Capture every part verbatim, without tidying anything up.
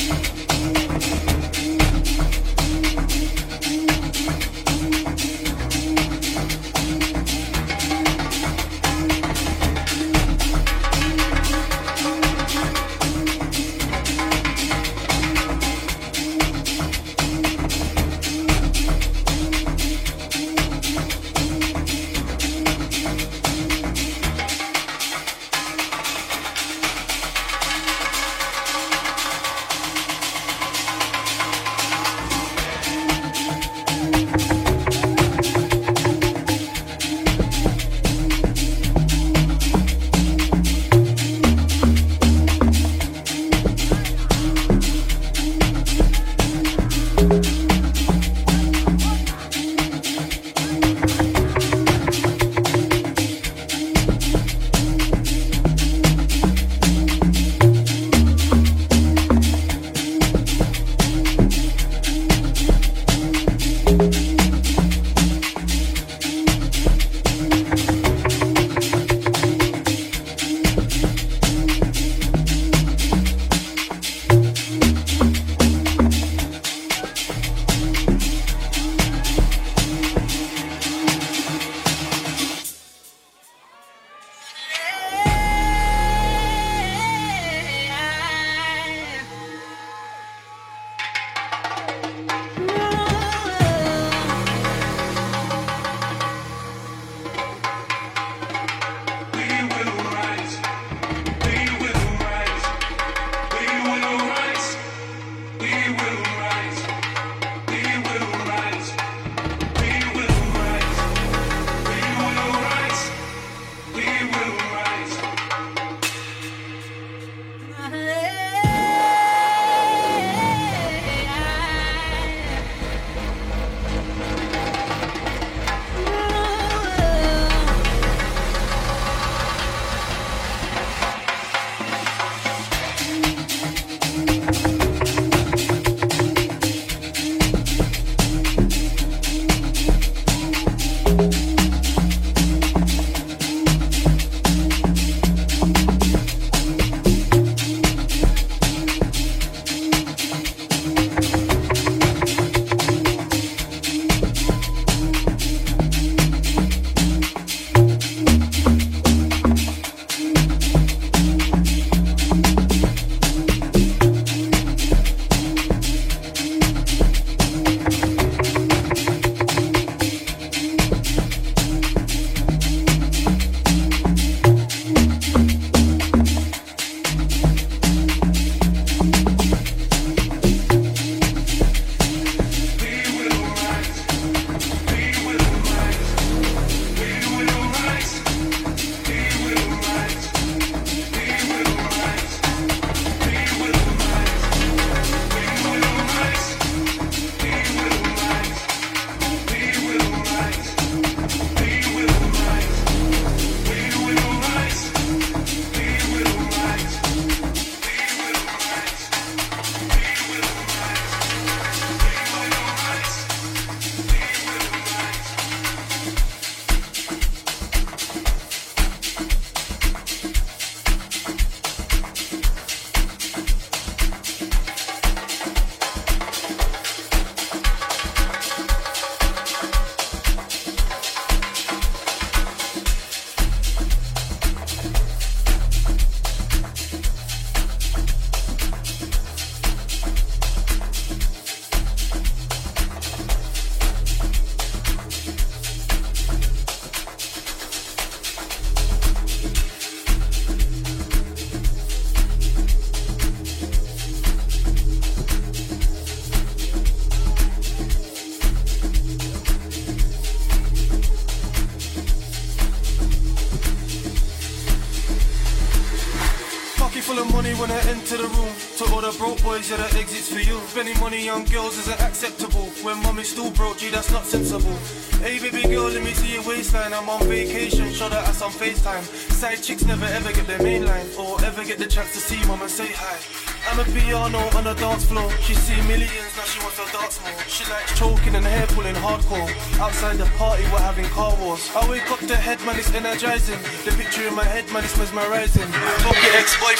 full of money when I enter the room. To all the broke boys, yeah, that exit's for you. Spending money on girls isn't acceptable. When mommy's still broke, gee, that's not sensible. Hey baby girl, let me see your waistline. I'm on vacation, show that ass on FaceTime. Side chicks never ever get their main line, or ever get the chance to see mom and say hi. I'm a piano on the dance floor. She see millions, now she wants to dance more. She likes choking and hair pulling hardcore. Outside the party, we're having car wars. I wake up the head, man, it's energizing. The picture in my head, man, it's mesmerizing. Fuck your ex-boyfriend, I never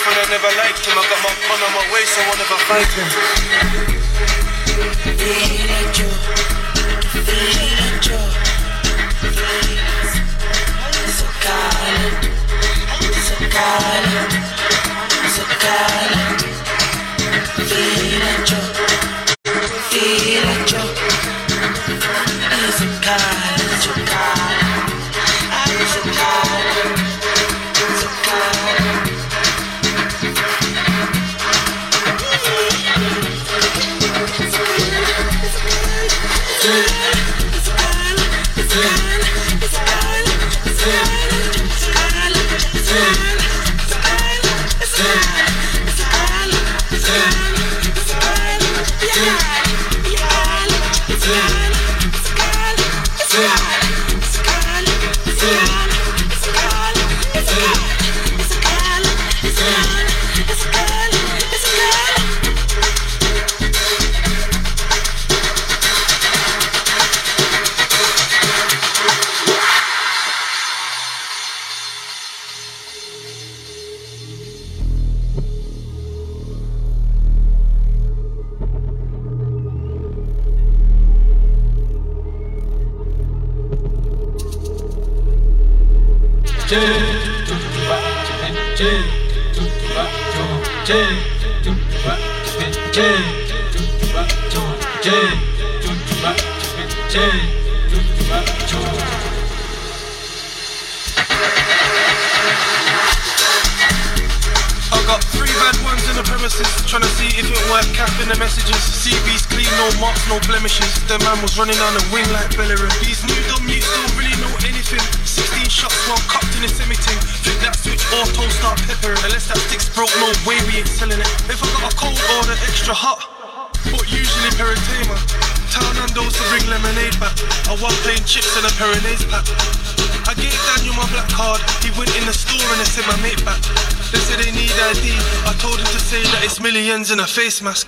never liked him. I got my gun on my waist, so I'll never fight him. So calling, so calling, so calling. Feel it, yo. Feel it, yo. It's a calling, it's a calling. It's a calling, it's a calling. I got three bad ones in the premises, trying to see if it worked, capping the messages. C V's clean, no marks, no blemishes. The man was running down the wing like Bellerin. These new dumb youths don't really know anything. Sixteen shots, one cupped in the semi-ting. Flip that switch, auto start peppering. Unless that stick's broke, no way we ain't selling it. If I got a cold order, extra hot, but usually Peritema. Town and those to bring lemonade back. I want plain chips and a Peronaise pack. I gave Daniel my black card. He went in the store and they sent my mate back. They said they need I D. I told him to say that it's millions in a face mask.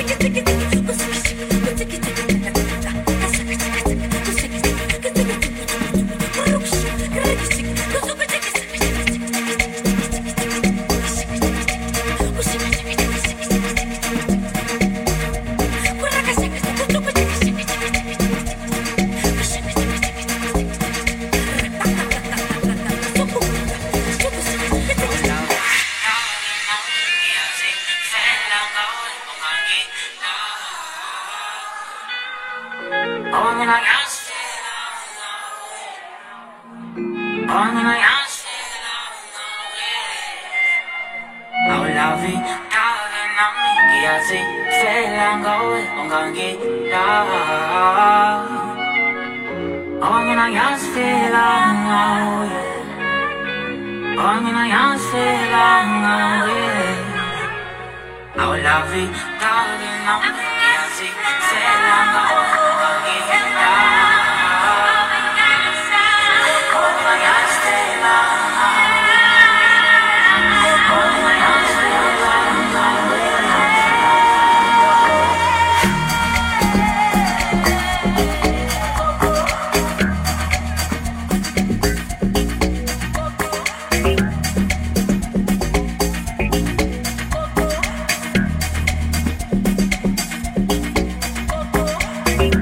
We'll be right back.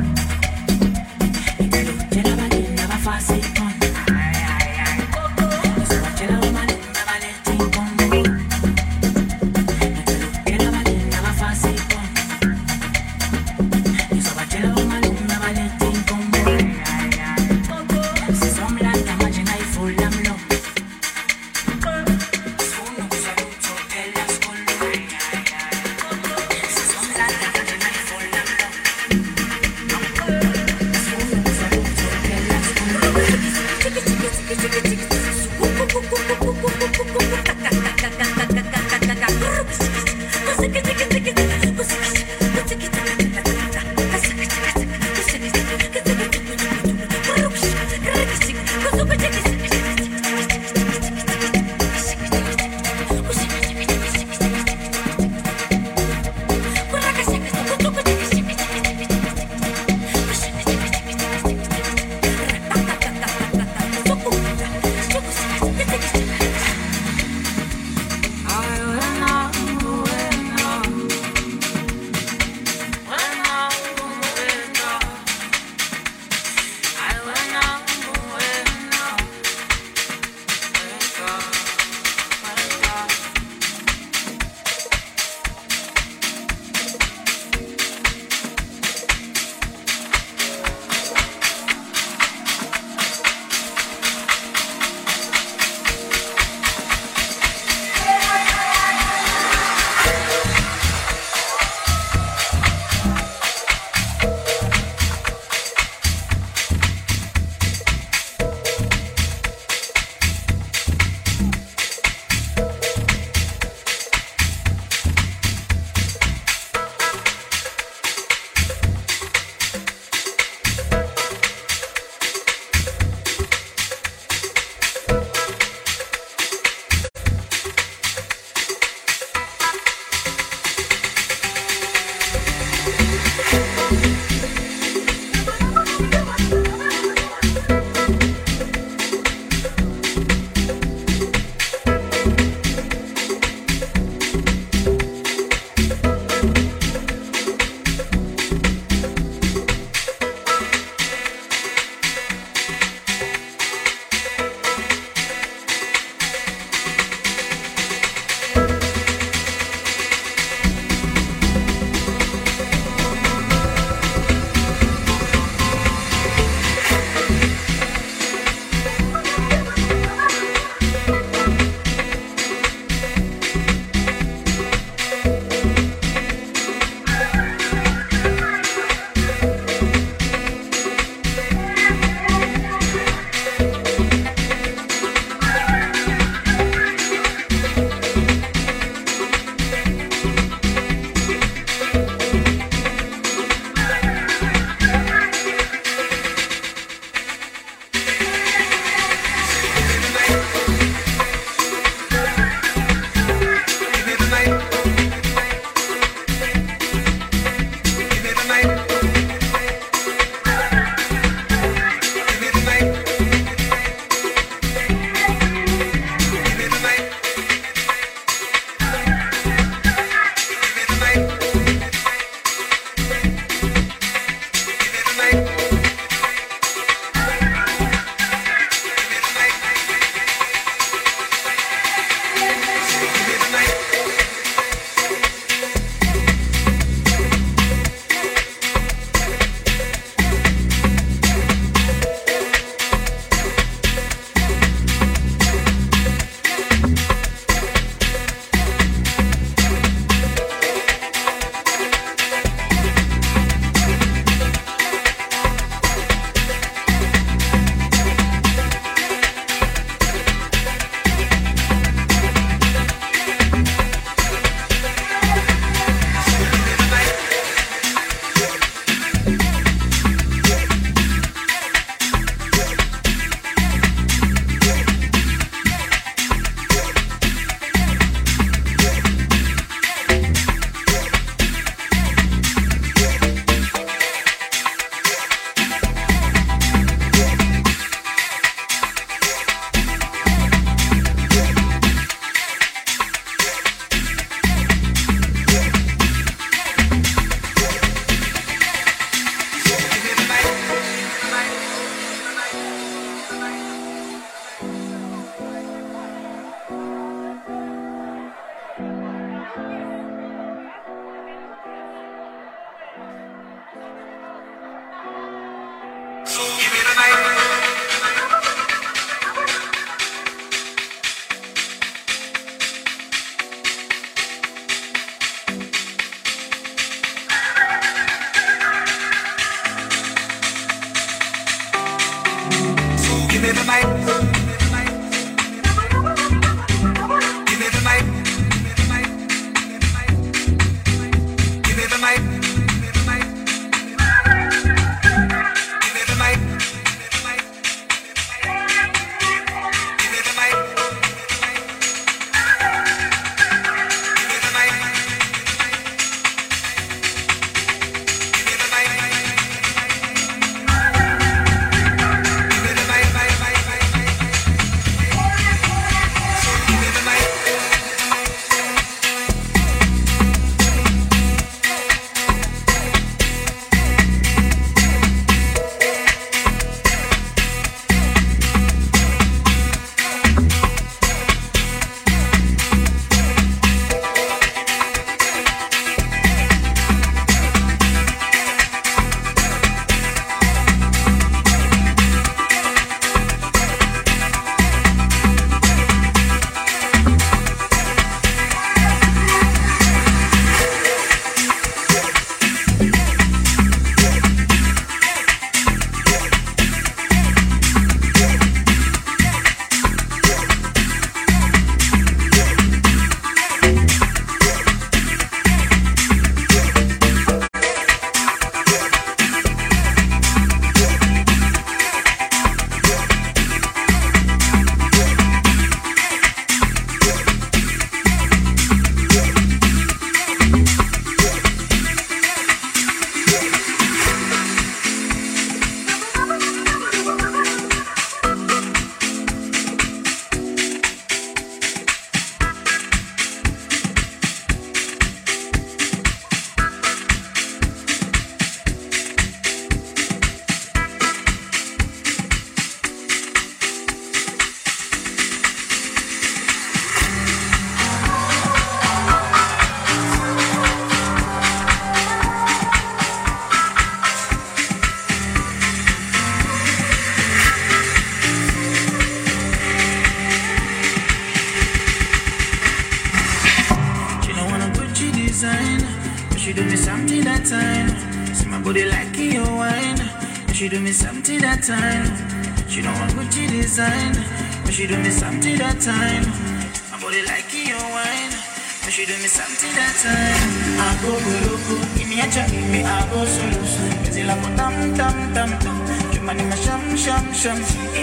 she do me something that time. See my body like your wine. She do me something that time. She don't want Gucci design, but she do me something that time. My body like your wine. She do me something that time. I go go loco, give me a chance, give me a go solo. Cause you like a tam tam tam tam. You money my sham sham sham.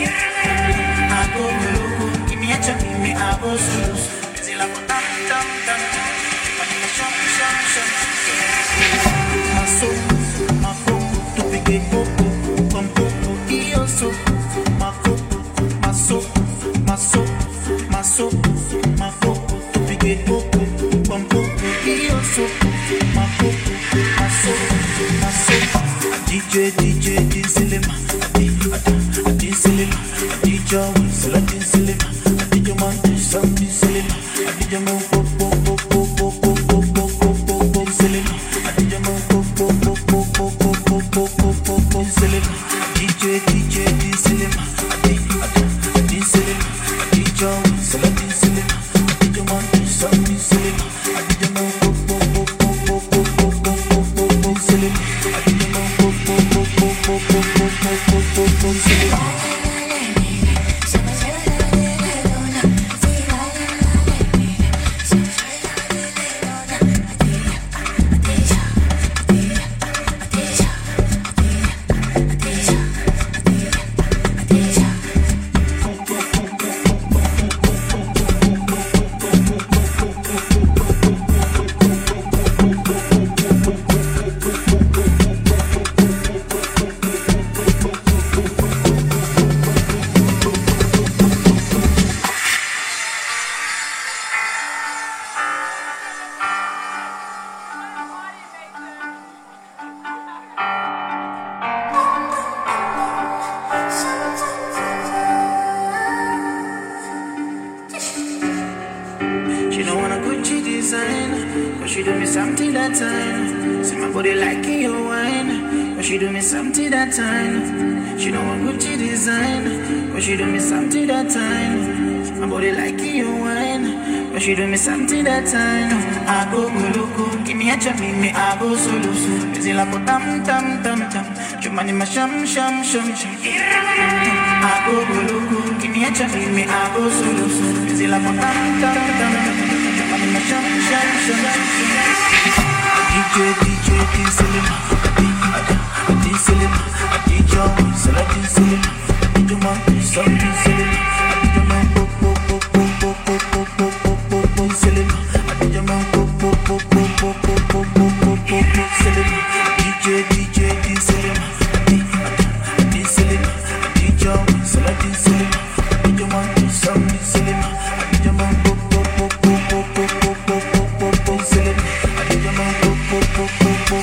I go go loco, give me a chance, give me a go solo. Cause you like a tam tam tam tam. You money my sham sham sham. My soul, my coco, to be gay coco, come coco, io so. My coco, my soul, my soul, my soul, my coco, to be gay coco. So, my coco, my soul, my soul. A D J, D J, D Cinema. A D J, a D Cinema. A D J, a D Cinema. A D J, man, do something cinema. A D J, man, go, go, go, go, go, go, go, go, go, go, go, cinema. A D J, man, go, go, go, go, go, go, go, go, go, go, go, cinema. D J, D J, D Cinema. A D J, a D Cinema. A D J, a D Cinema. A D J, man, do something cinema. A D J, man, go. She do me something that time. See my body like your wine. But she do me something that time. She don't want Gucci design. But she do me something that time. My body like your wine. But she do me something that time. I go go loco, give me a chance, me I go solo. Busy like a tam tam tam tam. You money my sham sham sham sham. I go go give me a chance, give me I go solo solo. Is it like a tam tam tam? I'm in a sham sham sham. D J D J D Selena, D D Selena, D J Selena, D Selena, D J Man, D Selena, D J Man, po po po po po po po po po po po Selena, D J Man, po po po po po po po po po po Selena, D J D J D Selena, D D Selena, D J Selena, D Selena, D J Man, D Selena, D J Man, po po po po po po po po po Selena, D J Man, po po po po po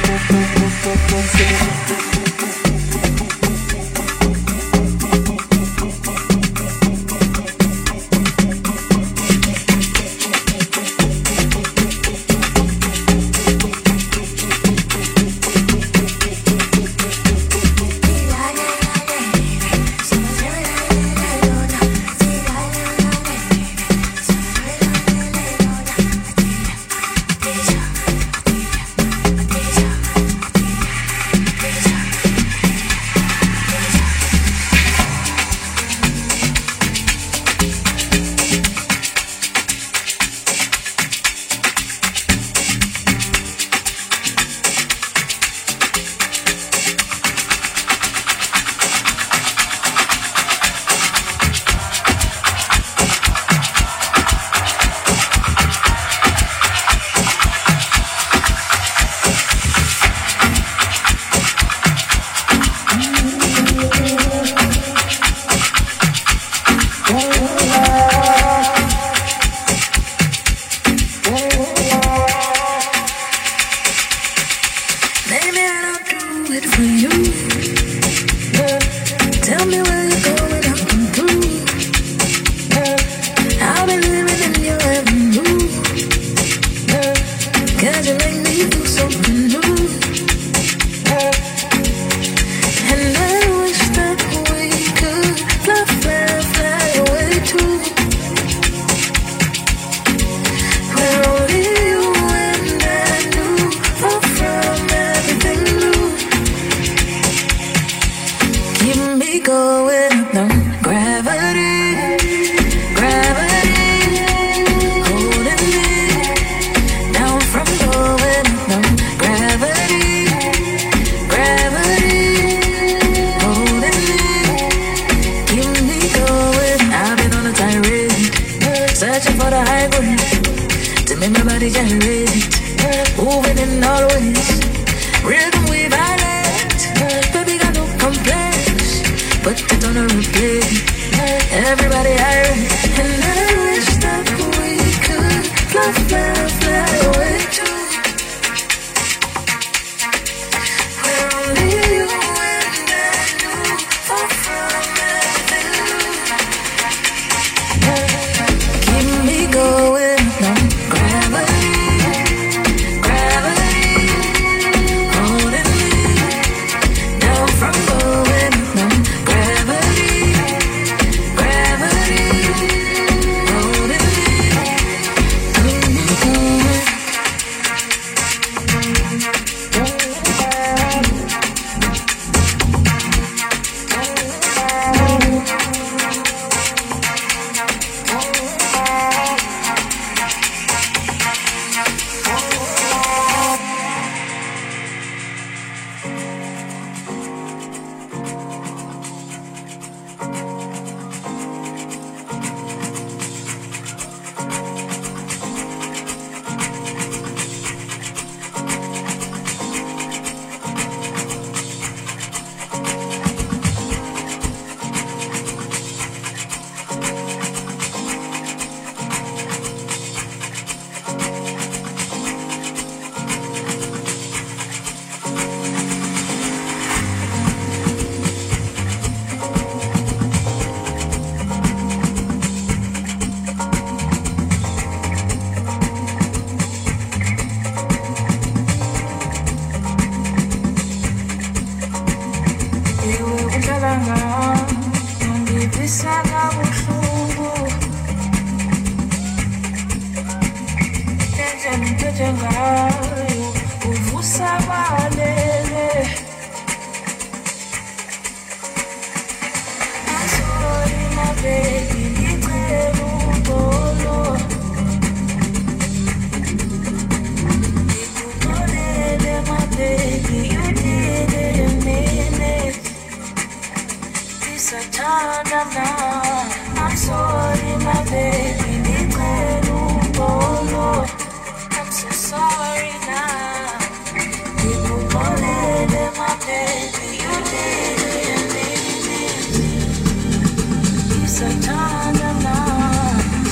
po po po Selena. Gravity, I'm sorry, my baby. I'm so sorry now. People calling it my baby. You did it, it's a time now.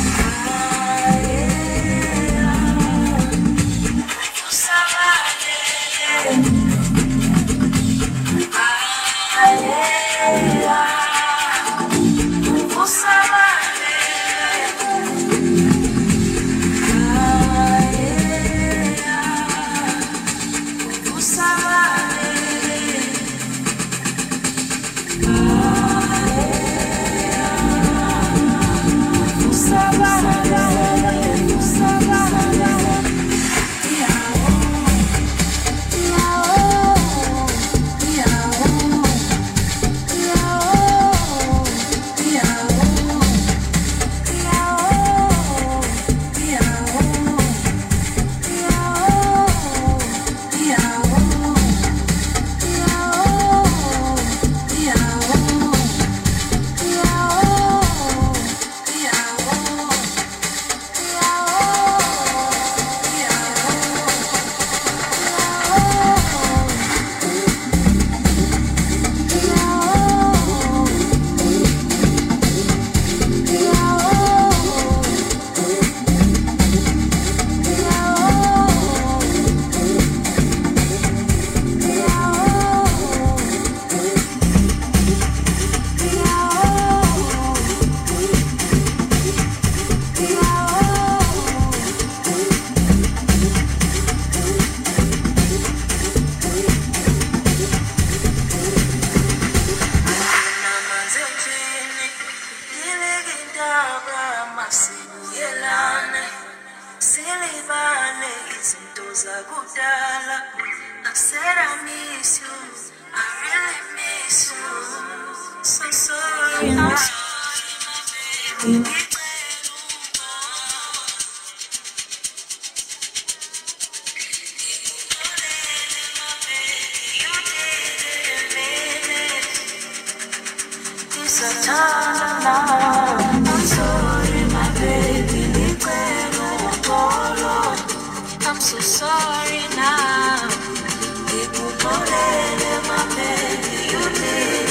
I'm so sorry now. People calling it my baby. You did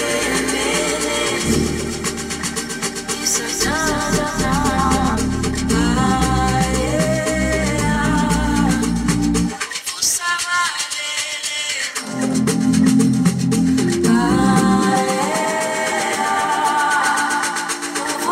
it, it's a time now. Ah, yeah. Usabalele. Ah, yeah.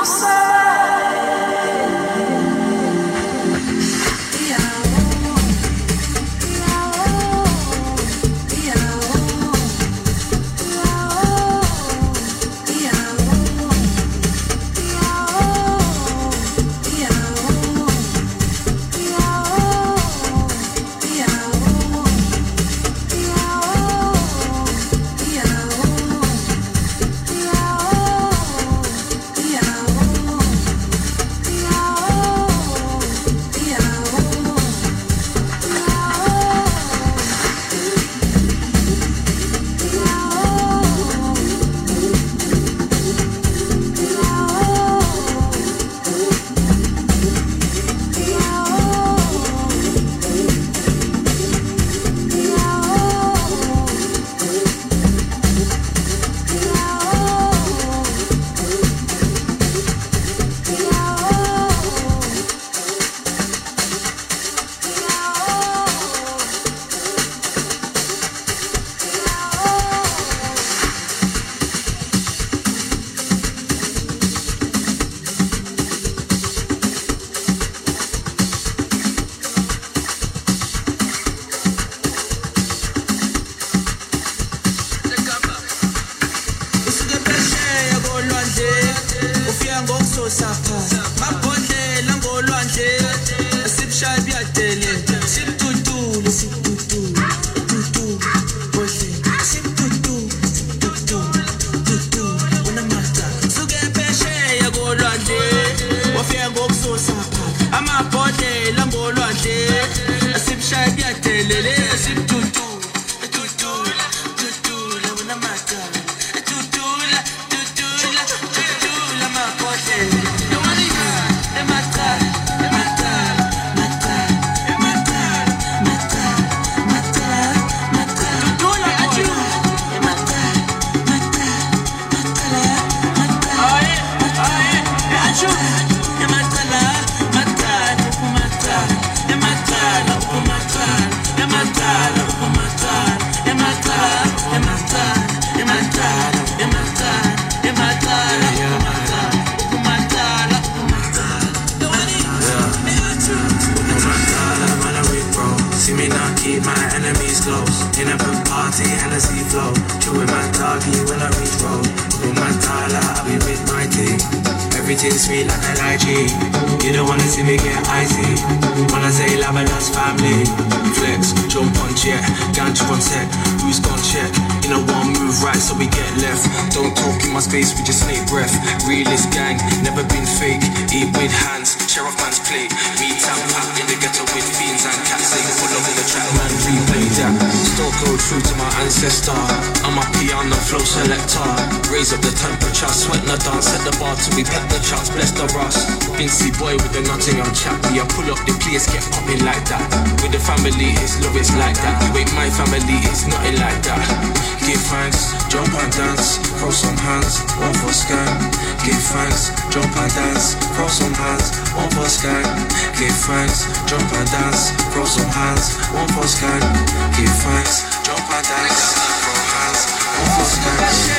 fantasy flow. Chill with my doggy when I reach road. With my dollar, I'll be with my team. Everything sweet like an I G. You don't wanna see me get icy. When I say love, that's family. Flex, jump on jet, ganja on set. Who's gon' check? You know one move right, so we get left. Don't talk in my space, we just snake breath. Realist gang, never been fake. Eat with hands, share off man's plate. Me tap pat in the ghetto with fiends and cats. Say full of the track, man, replay that. Still go true to my ancestor. I'm a piano flow selector. Raise up the temperature, sweat in the dance, set the bar till we pet the charts, bless the Ross. Vincy boy with the Nottingham chat. Yeah, pull up the place, get popping like that. With the family, it's love, it's like that. You ain't my family, it's nothing like that. Give thanks, jump and dance, cross some hands, one for scan. Give thanks, jump and dance, cross some hands, one for scan. Give thanks, jump and dance, cross some hands, one for scan. Give thanks, jump and dance, cross hands, one for scan.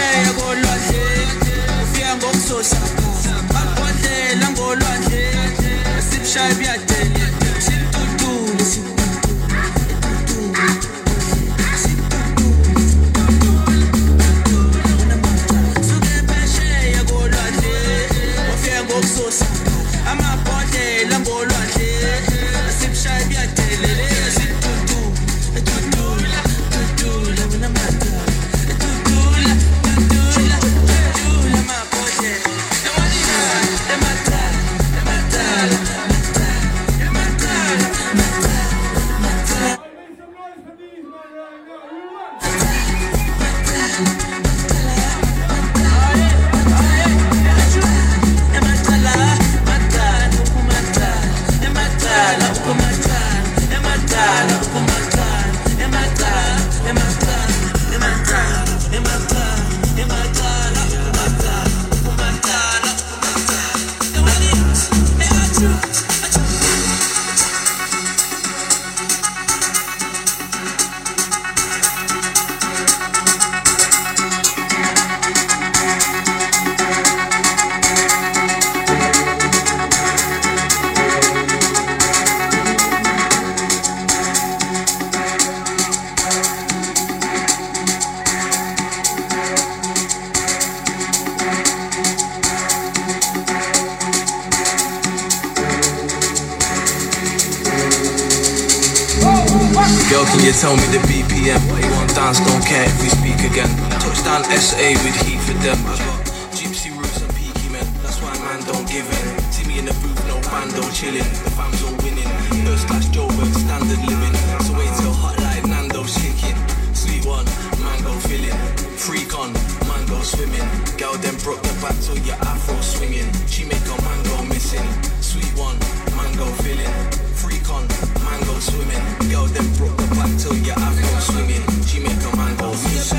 Girl, can you tell me the B P M? Why you want dance, don't care if we speak again. Touchdown S A with heat for them. I got gypsy roots and peaky men, that's why man don't give in. See me in the booth, no bando chilling. The fam's all winning. First class Joburg, standard living. So wait till hot like Nando's chicken. Sweet one, mango filling. Freak on, mango swimming. Girl then broke the back till your afro swinging. She make a mango missing. Sweet one, mango filling. Freak on, mango swimming. Girl then broke the back till your afro swinging. She make a mango missing.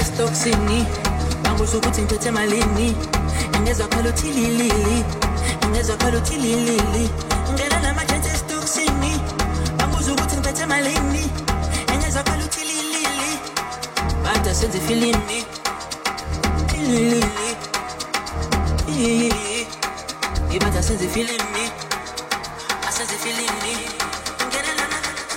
estoksini banguza ukuthi ngithethe emalini ngezwa khala uthililili ngezwa khala uthililili ngena namajenti estoksini banguza ukuthi ngithethe emalini ngezwa khala uthililili bada senze filimi filimi ibada senze filimi asenze filimi ngena nama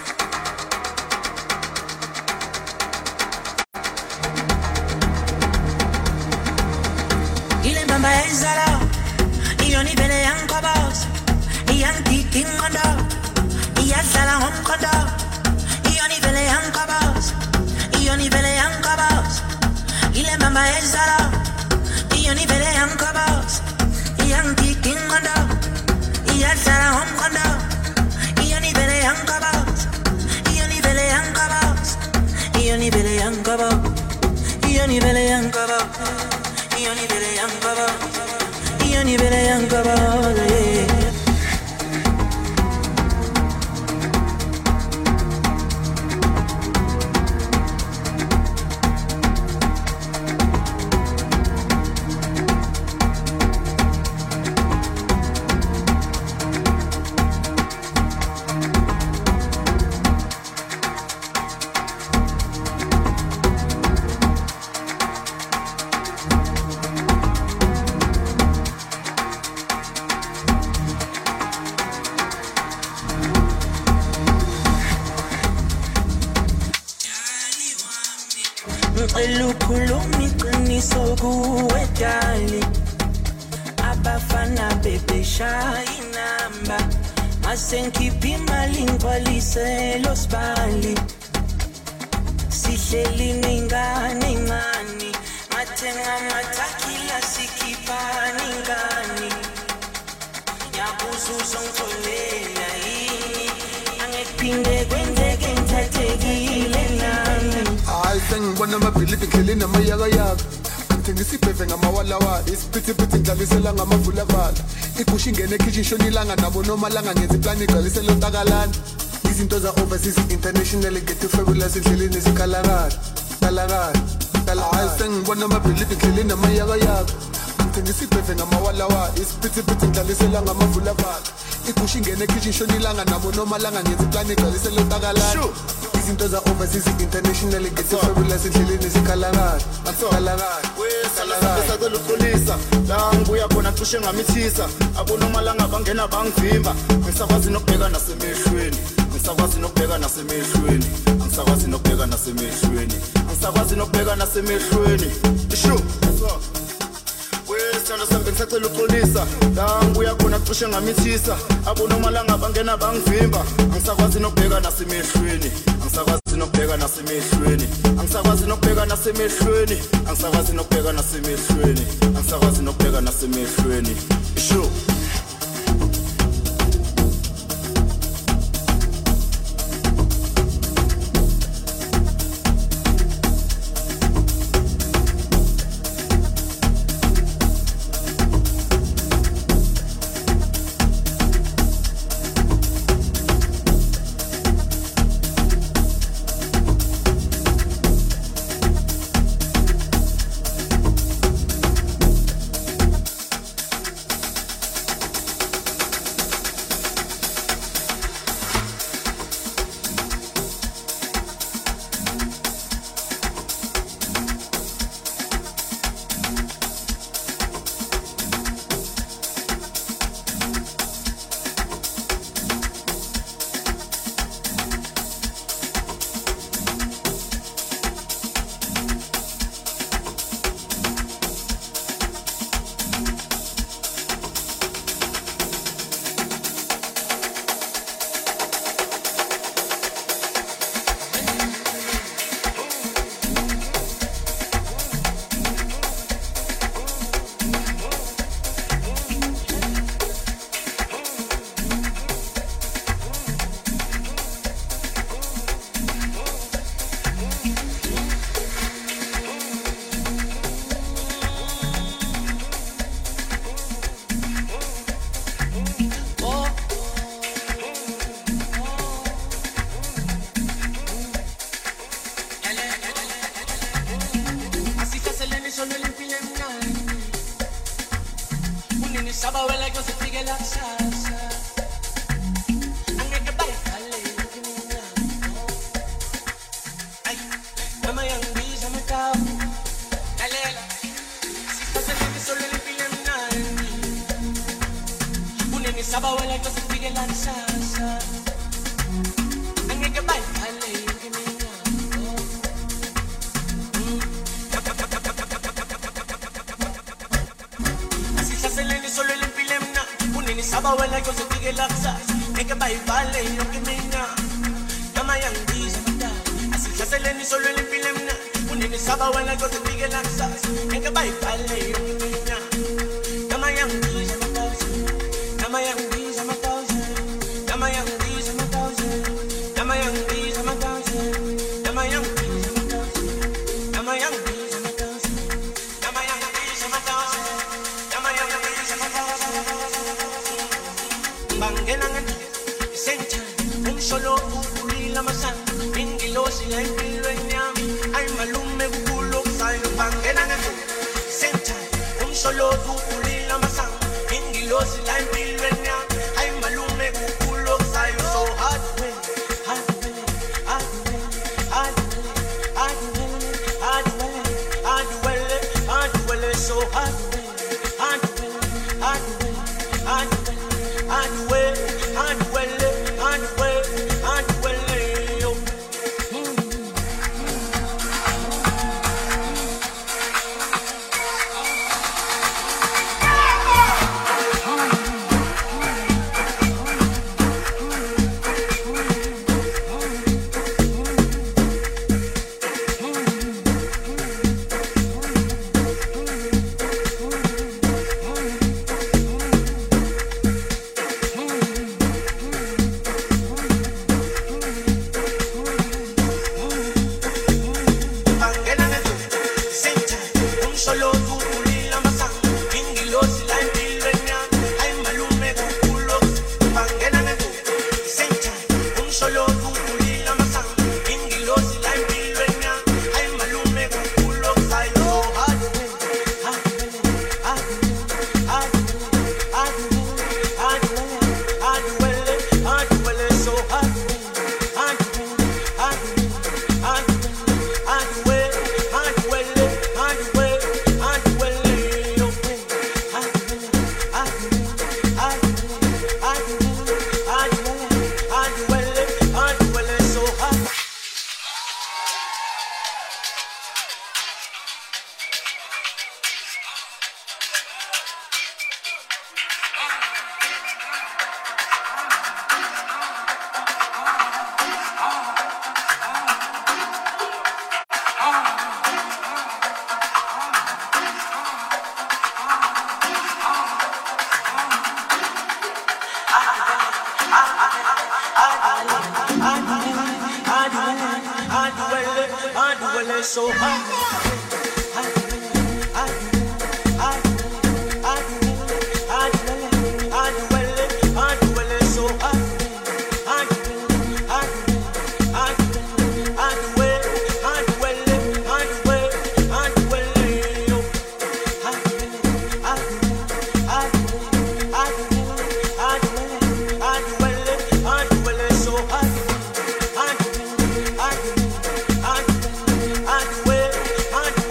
ile mbamba ya izala iyoni vele yankabos iyankiking kondo iyadlala ngomkondo iyoni vele yankabos iyoni vele yankabos ile mbamba ya izala iyoni vele yankabos iyankiking kondo iyadlala ngomkondo iyoni vele yankabos iyoni vele yankabos iyoni vele yankabos iyoni vele yankabos iyoni vele yankabos iyoni vele yankabos yeah. Elukhulumi qiniso kuwe dali abafana bebesha inamba masengikhipha imali ngigcwalise lo sibali sihleli nengane incane mathenga amathakila sikhipha ningane ngiyabuza uzongitholela yini angiphinde kwenzeke ngithathekile nami I sing one of my believing killing a mayaga yak. Ngithengisa ibheve ngamawalawa isiphithiphithi ngidlalisela ngamavulavala igushing ngene kitchen shonilanga nabo noma langa ngenza plan igcwalisela ontakalana izinto za overseas international get to fabulous endleleni zikhalakala kalakala I sing one of my believing killing a mayaga yak. Ngithengisa ibheve ngamawalawa isiphithiphithi ngidlalisela ngamavulavala igushing ngene kitchen shonilanga nabo noma langa ngenza plan igcwalisela ontakalana izinto za overseas international get to fabulous endleleni zikhalakala kalakala Besacela uxolisa la ngibuya khona cishe ngamithisa abonomalanga bangena bangivimba ngisakwazi nokubheka nasemehlweni ngisakwazi nokubheka nasemehlweni ngisakwazi nokubheka nasemehlweni ngisakwazi nokubheka nasemehlweni isho wesithando sami ngisacela uxolisa la ngibuya khona cishe ngamithisa abonomalanga bangena bangivimba ngisakwazi nokubheka nasemehlweni ngisakwazi nokubheka nasemehlweni angisakwazi nokubheka nasemehlweni angisakwazi nokubheka nasemehlweni angisakwazi nokubheka nasemehlweni isho Saba wela ko sa tigil at sasa ang nagkabay halay kinina ay namayang di sa matao nalela si pasalini solo li pilam na unin ni saba wela ko sa tigil at sasa ang nagkabay halay kinina solo el empilem na unin saba wala ko sa tigil aksas eka bay vale yung kimina namayang di sa mata asik sa seleni solo el empilem na unin saba wala ko sa tigil aksas eka bay vale yung kimina namayang di sa mata namayang di sa mata namayang di sa mata namayang di sa mata namayang di sa mata namayang di sa mata namayang di sa mata Bangenangan, senta, un solo uli lamasan, ingilo sila impilo enyami, ay malume bukulo sayo. Bangenangan, senta, un solo uli lamasan, ingilo sila impilo enyami, ay malume bukulo sayo. So hard way, hard way, hard way, hard way, hard way, hard way, hard way, hard way, so hard way, hard way, hard way, hard way. And well, and well, and well, and well, yo. So hard,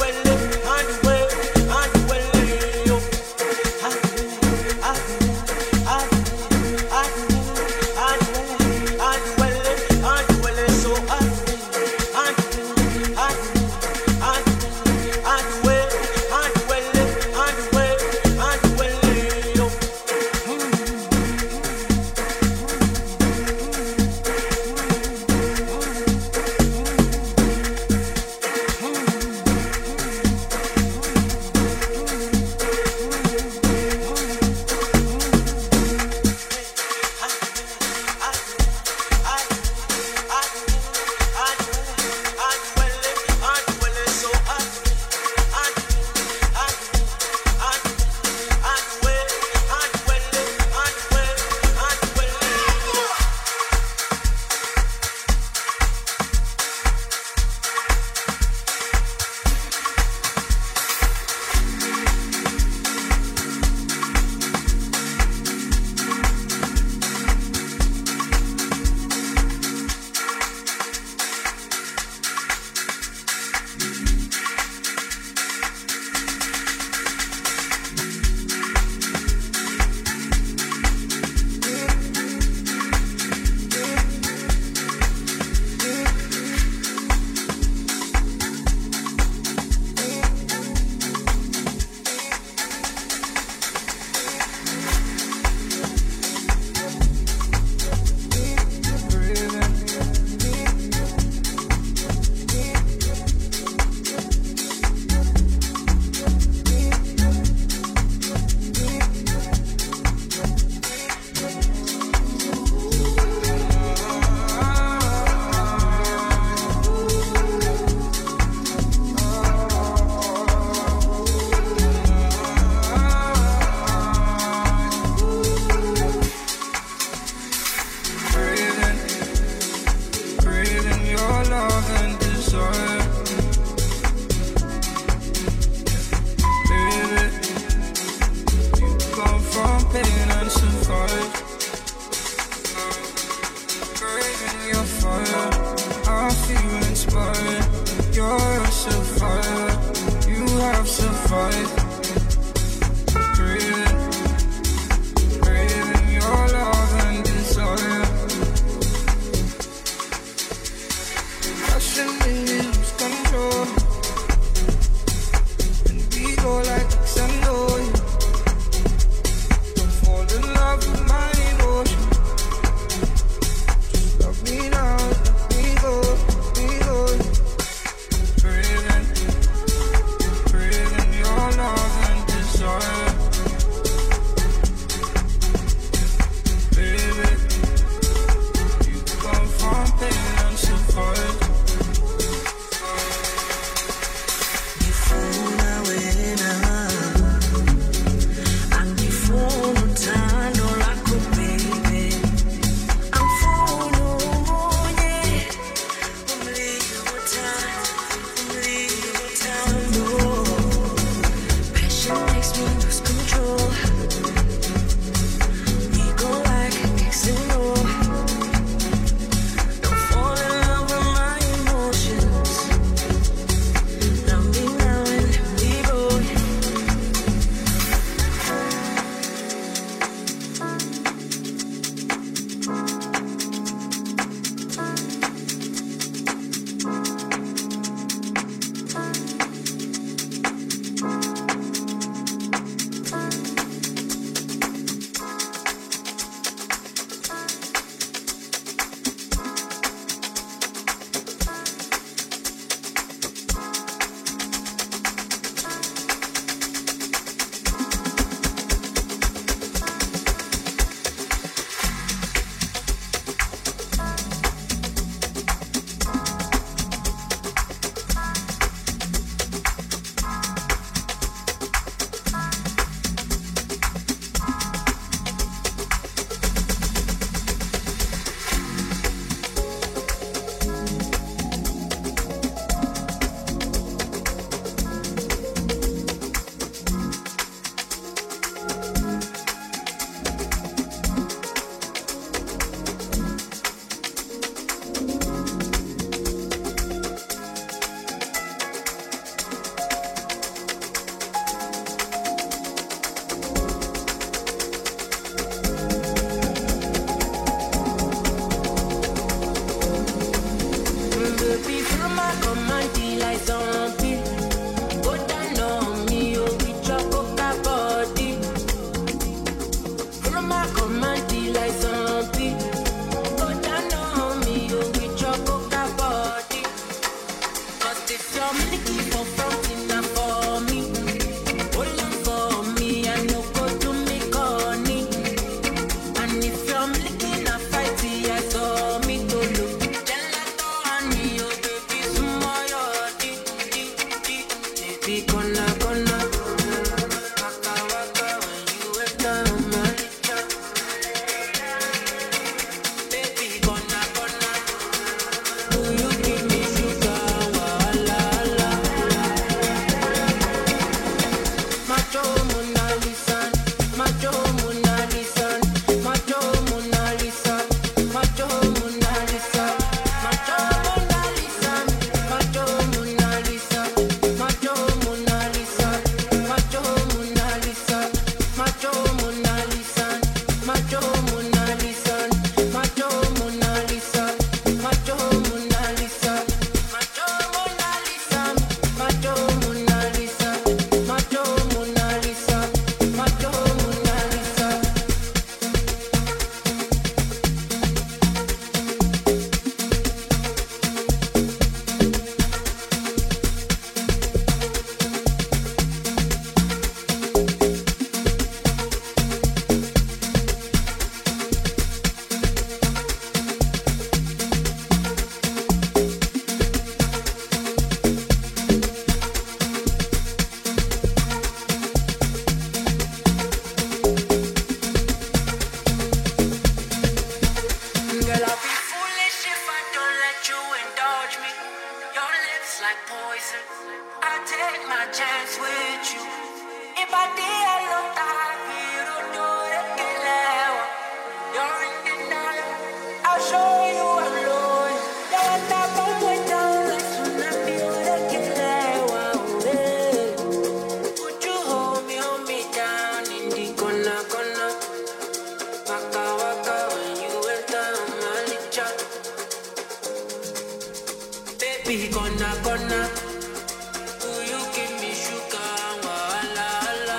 baby, gonna, gonna. Will you give me sugar? Wala, wala.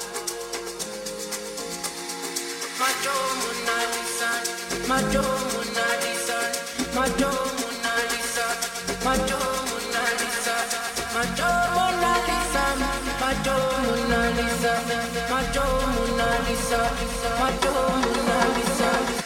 Macho Mona Lisa, Macho Mona Lisa, Macho Mona Lisa, Macho Mona Lisa, Macho Mona Lisa, Macho Mona Lisa, Macho Mona Lisa, Macho Mona Lisa.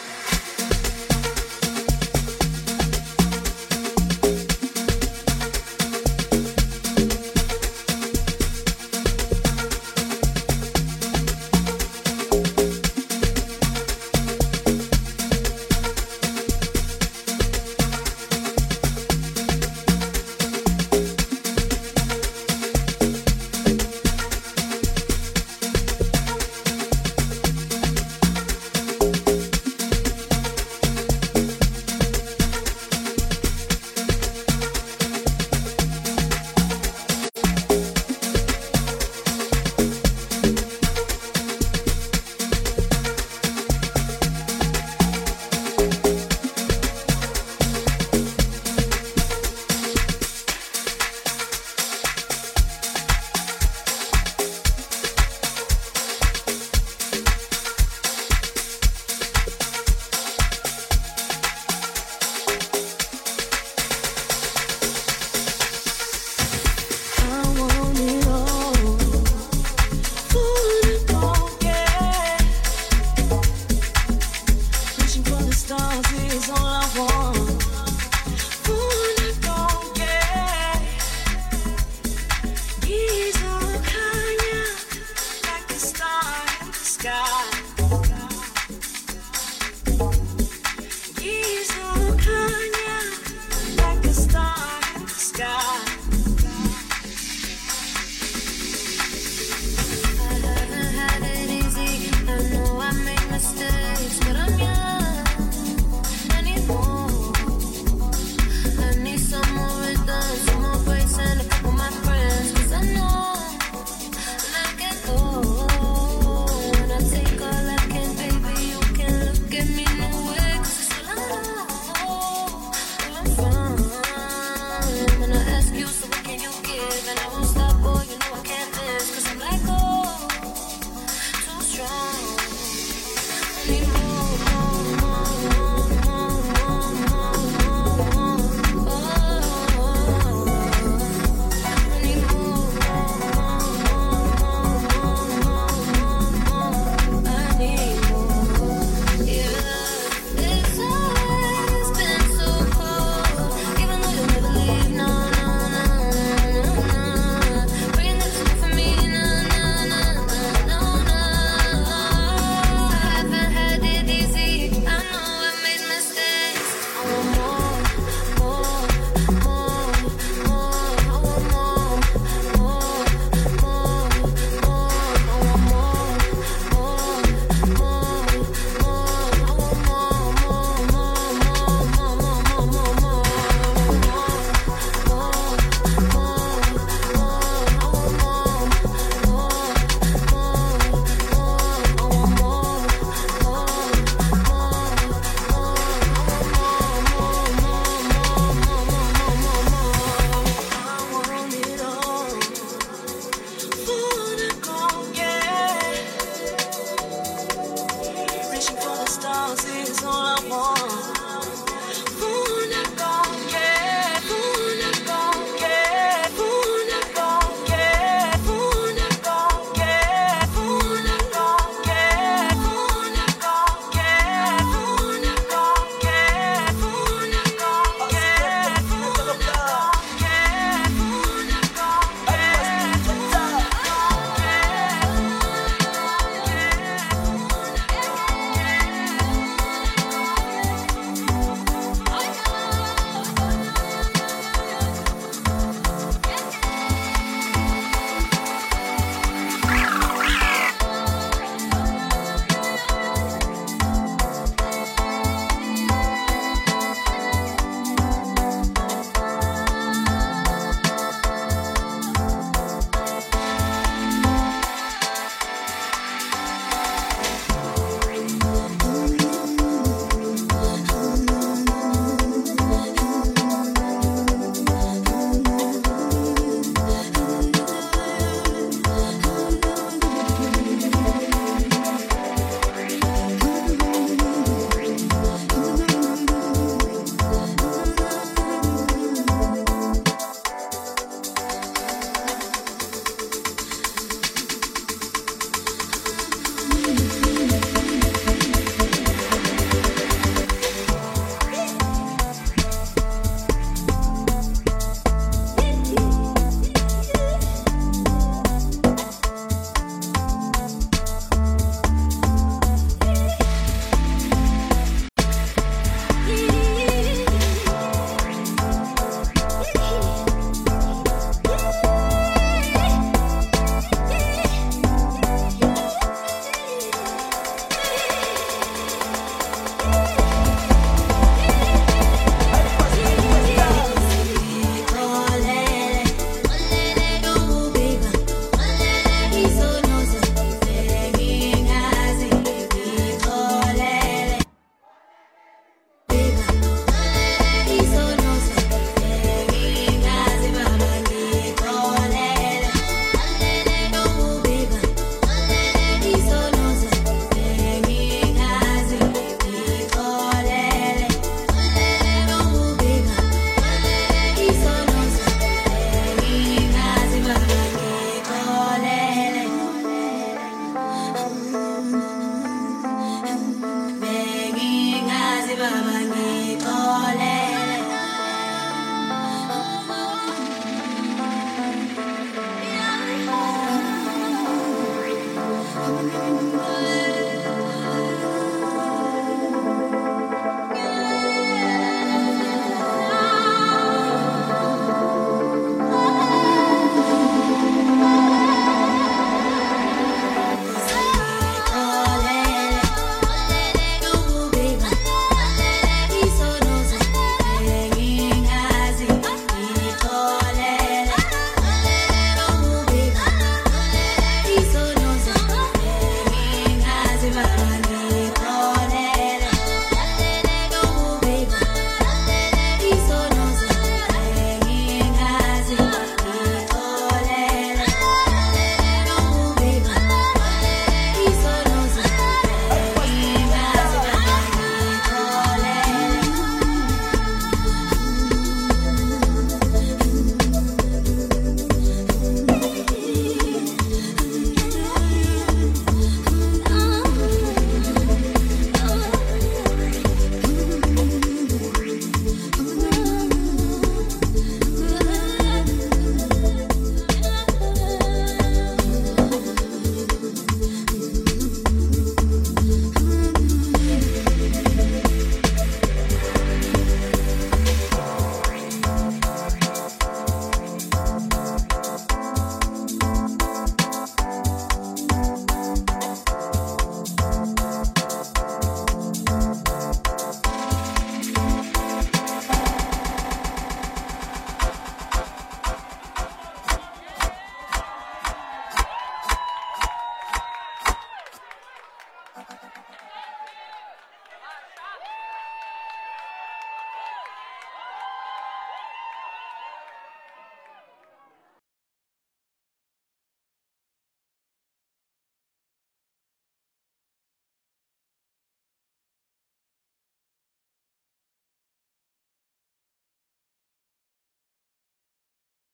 you.